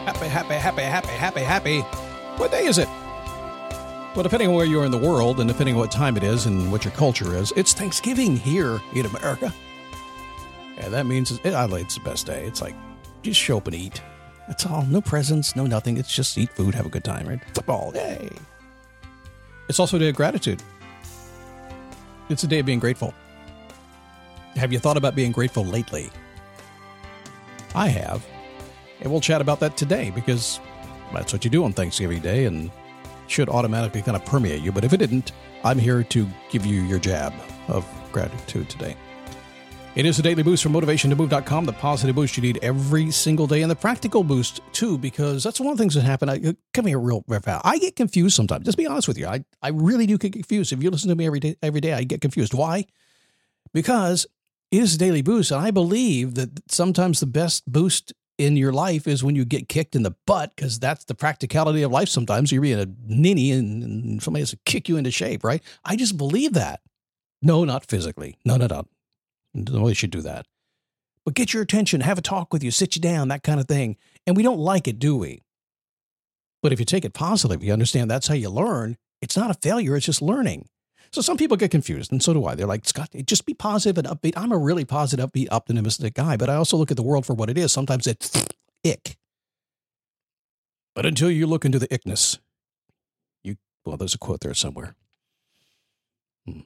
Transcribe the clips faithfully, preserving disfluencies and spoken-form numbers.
Happy, happy, happy, happy, happy, happy. What day is it? Well, depending on where you are in the world and depending on what time it is and what your culture is, it's Thanksgiving here in America. And that means it's, it's the best day. It's like, just show up and eat. That's all. No presents, no nothing. It's just eat food, have a good time, right? Football, yay. It's also a day of gratitude. It's a day of being grateful. Have you thought about being grateful lately? I have. And we'll chat about that today because that's what you do on Thanksgiving Day and should automatically kind of permeate you. But if it didn't, I'm here to give you your jab of gratitude today. It is a daily boost from motivation to move dot com, the positive boost you need every single day, and the practical boost, too, because that's one of the things that happen. I, come here real fast. I get confused sometimes. Just be honest with you. I, I really do get confused. If you listen to me every day, every day, I get confused. Why? Because it is a daily boost, and I believe that sometimes the best boost in your life is when you get kicked in the butt, because that's the practicality of life sometimes. You're being a ninny and, and somebody has to kick you into shape, right? I just believe that. No, not physically. No, no, no. Nobody should do that. But get your attention, have a talk with you, sit you down, that kind of thing. And we don't like it, do we? But if you take it positive, you understand that's how you learn. It's not a failure, it's just learning. So some people get confused, and so do I. They're like, Scott, just be positive and upbeat. I'm a really positive, upbeat, optimistic guy, but I also look at the world for what it is. Sometimes it's ick. But until you look into the ickness, you, well, there's a quote there somewhere. Hmm.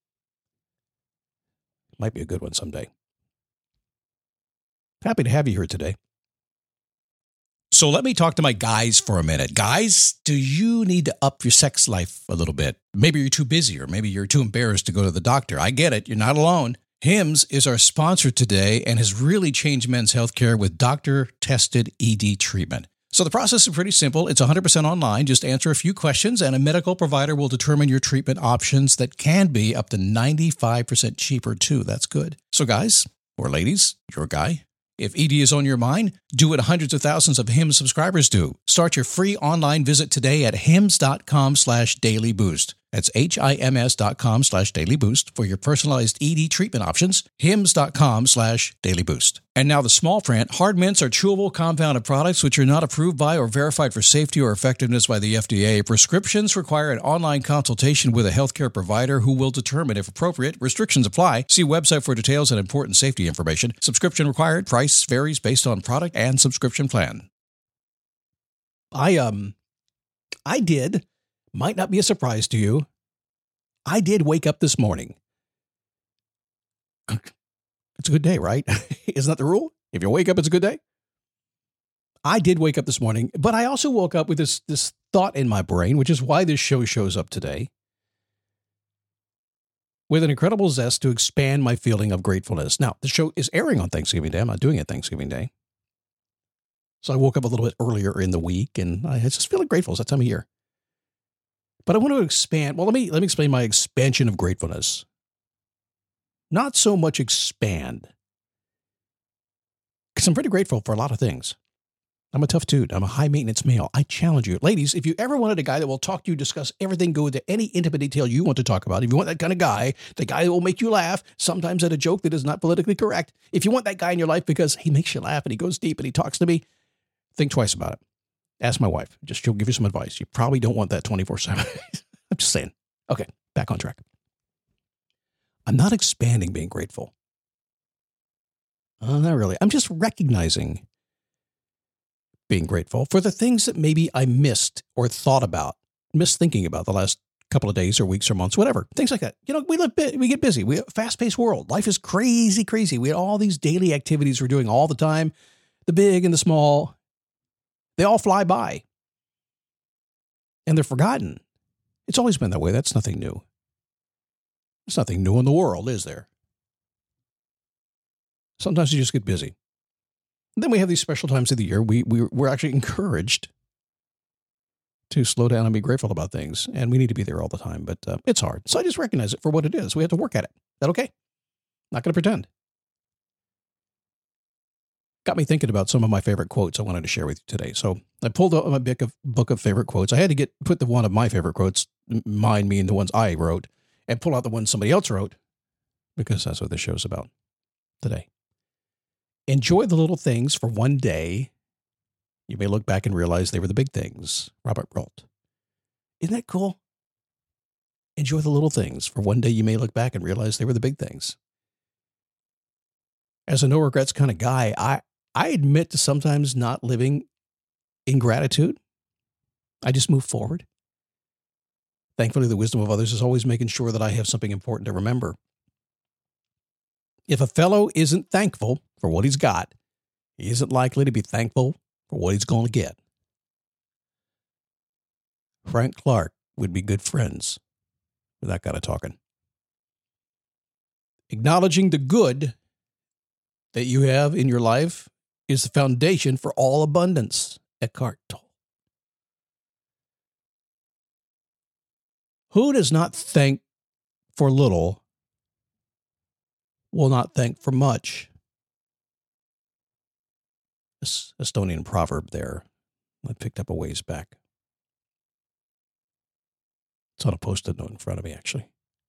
Might be a good one someday. Happy to have you here today. So let me talk to my guys for a minute. Guys, do you need to up your sex life a little bit? Maybe you're too busy or maybe you're too embarrassed to go to the doctor. I get it. You're not alone. Hims is our sponsor today and has really changed men's healthcare with doctor-tested E D treatment. So the process is pretty simple. It's one hundred percent online. Just answer a few questions and a medical provider will determine your treatment options that can be up to ninety-five percent cheaper too. That's good. So guys or ladies, your guy, if E D is on your mind, do what hundreds of thousands of Hims subscribers do. Start your free online visit today at hims.com slash daily boost. That's H-I-M-S dot com slash daily boost for your personalized E D treatment options. Hims.com slash daily boost. And now the small print. Hard mints are chewable compounded products which are not approved by or verified for safety or effectiveness by the F D A. Prescriptions require an online consultation with a healthcare provider who will determine if appropriate. Restrictions apply. See website for details and important safety information. Subscription required. Price varies based on product and subscription plan. I, um, I did, might not be a surprise to you, I did wake up this morning. It's a good day, right? Isn't that the rule? If you wake up, it's a good day. I did wake up this morning, but I also woke up with this, this thought in my brain, which is why this show shows up today, with an incredible zest to expand my feeling of gratefulness. Now, the show is airing on Thanksgiving Day. I'm not doing it Thanksgiving Day. So I woke up a little bit earlier in the week, and I just feeling grateful. It's that time of year. But I want to expand. Well, let me let me explain my expansion of gratefulness. Not so much expand, because I'm pretty grateful for a lot of things. I'm a tough dude. I'm a high-maintenance male. I challenge you. Ladies, if you ever wanted a guy that will talk to you, discuss everything, go into any intimate detail you want to talk about, if you want that kind of guy, the guy that will make you laugh, sometimes at a joke that is not politically correct, if you want that guy in your life because he makes you laugh and he goes deep and he talks to me, think twice about it. Ask my wife. Just she'll give you some advice. You probably don't want that twenty-four seven. I'm just saying. Okay, back on track. I'm not expanding being grateful. Uh, not really. I'm just recognizing being grateful for the things that maybe I missed or thought about, missed thinking about the last couple of days or weeks or months, whatever. Things like that. You know, we live, we get busy. We have a fast-paced world. Life is crazy, crazy. We have all these daily activities we're doing all the time, the big and the small. They all fly by. And they're forgotten. It's always been that way. That's nothing new. There's nothing new in the world, is there? Sometimes you just get busy. And then we have these special times of the year. We, we, we're actually encouraged to slow down and be grateful about things. And we need to be there all the time, but uh, it's hard. So I just recognize it for what it is. We have to work at it. Is that okay? Not going to pretend. Got me thinking about some of my favorite quotes I wanted to share with you today. So I pulled out my book of, book of favorite quotes. I had to get put the one of my favorite quotes, mine meaning the ones I wrote, and pull out the ones somebody else wrote, because that's what this show's about today. Enjoy the little things for one day you may look back and realize they were the big things. Robert Brault. Isn't that cool? Enjoy the little things. For one day, you may look back and realize they were the big things. As a no regrets kind of guy, I, I admit to sometimes not living in gratitude. I just move forward. Thankfully, the wisdom of others is always making sure that I have something important to remember. If a fellow isn't thankful for what he's got, he isn't likely to be thankful for what he's going to get. Frank Clark would be good friends with that kind of talking. Acknowledging the good that you have in your life is the foundation for all abundance, Eckhart Tolle. Who does not thank for little will not thank for much. This Estonian proverb there, I picked up a ways back. It's on a post-it note in front of me, actually.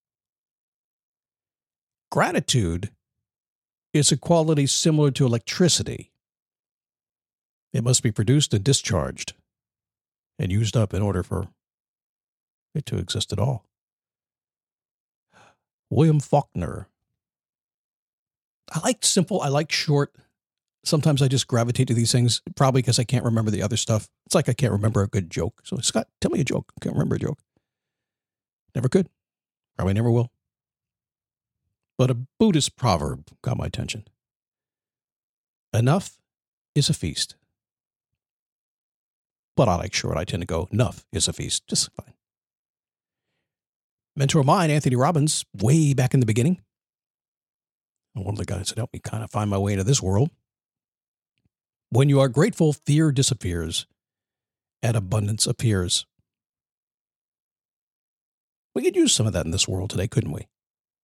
Gratitude is a quality similar to electricity. It must be produced and discharged and used up in order for it to exist at all. William Faulkner. I like simple, I like short. Sometimes I just gravitate to these things, probably because I can't remember the other stuff. It's like I can't remember a good joke. So, Scott, tell me a joke. I can't remember a joke. Never could. Probably never will. But a Buddhist proverb got my attention. Enough is a feast. But I like short. I tend to go, enough is a feast. Just fine. Mentor of mine, Anthony Robbins, way back in the beginning. One of the guys that helped me kind of find my way into this world. When you are grateful, fear disappears and abundance appears. We could use some of that in this world today, couldn't we?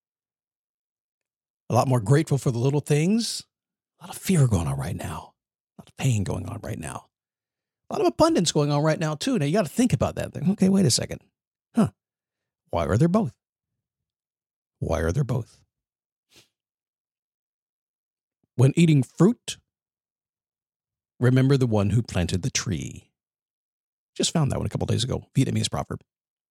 A lot more grateful for the little things. A lot of fear going on right now. A lot of pain going on right now. A lot of abundance going on right now, too. Now, you got to think about that. Okay, wait a second. Huh. Why are there both? Why are there both? When eating fruit, remember the one who planted the tree. Just found that one a couple days ago. Vietnamese proverb.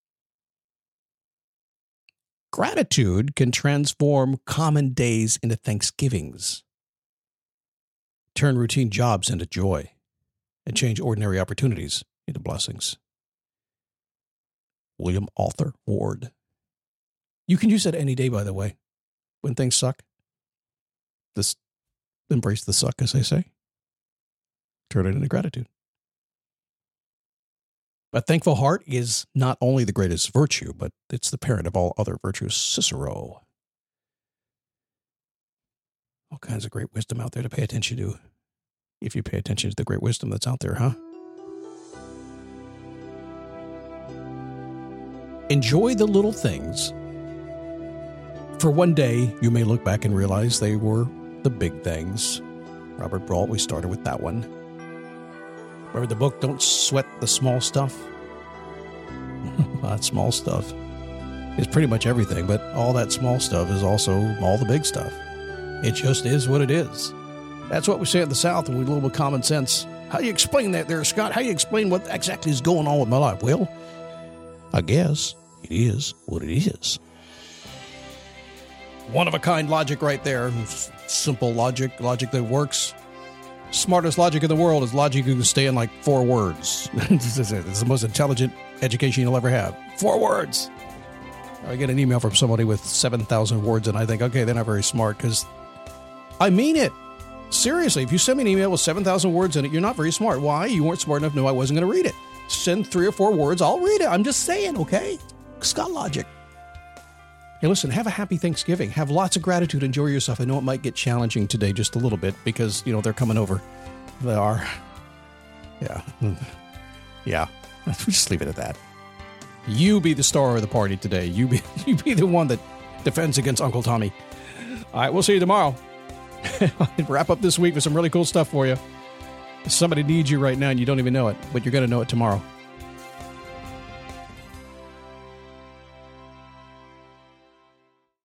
Gratitude can transform common days into Thanksgivings, turn routine jobs into joy, and change ordinary opportunities into blessings. William Arthur Ward. You can use that any day, by the way. When things suck, just embrace the suck, as they say. Turn it into gratitude. A thankful heart is not only the greatest virtue, but it's the parent of all other virtues. Cicero. All kinds of great wisdom out there to pay attention to. If you pay attention to the great wisdom that's out there, huh? Enjoy the little things. For one day, you may look back and realize they were the big things. Robert Brault, we started with that one. Remember the book, Don't Sweat the Small Stuff? That small stuff is pretty much everything, but all that small stuff is also all the big stuff. It just is what it is. That's what we say in the South with a little bit of common sense. How do you explain that there, Scott? How do you explain what exactly is going on with my life? Well, I guess it is what it is. One-of-a-kind logic right there. Simple logic, logic that works. Smartest logic in the world is logic you can stay in like four words. It's the most intelligent education you'll ever have. Four words. I get an email from somebody with seven thousand words, and I think, okay, they're not very smart, because I mean it. Seriously, if you send me an email with seven thousand words in it, you're not very smart. Why? You weren't smart enough to know I wasn't going to read it. Send three or four words, I'll read it. I'm just saying, okay? Scott logic. Hey, listen, have a happy Thanksgiving. Have lots of gratitude. Enjoy yourself. I know it might get challenging today just a little bit because, you know, they're coming over. They are. Yeah. Yeah. Just leave it at that. You be the star of the party today. You be, you be the one that defends against Uncle Tommy. All right, we'll see you tomorrow. Wrap up this week with some really cool stuff for you. Somebody needs you right now and you don't even know it, but you're going to know it tomorrow.